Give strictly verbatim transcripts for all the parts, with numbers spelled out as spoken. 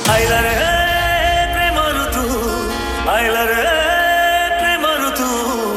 आइला रे प्रेम ऋतु आइला रे प्रेम ऋतु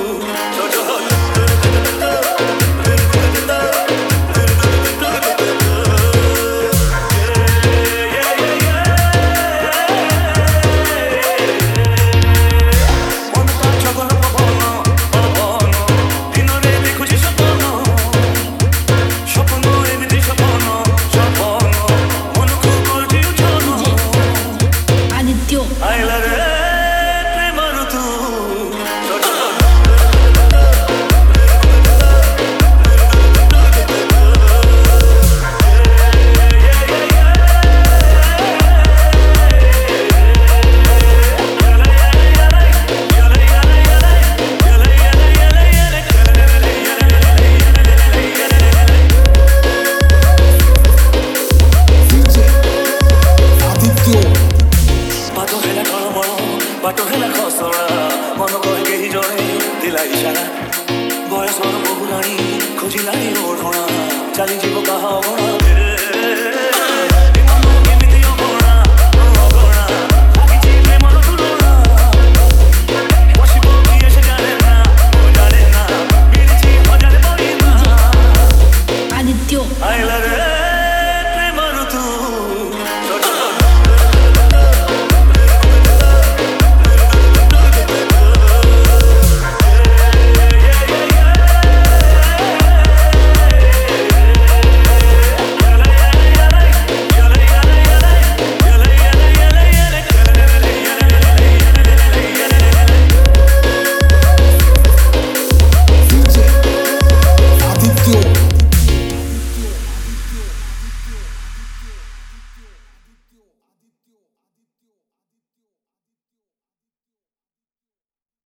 बाटो हेला खसड़ा मन कहे केही जणे दिला इशारा बयसर बहुराणी खोजिलानी ओढणा चाली जीव कहा अगणा केमिति अगणा अगणा लागिछि प्रेमर तुलना बसिब किए से जाने ना जाने ना मिलिछि हजारे परिमा आदित्य आइला रे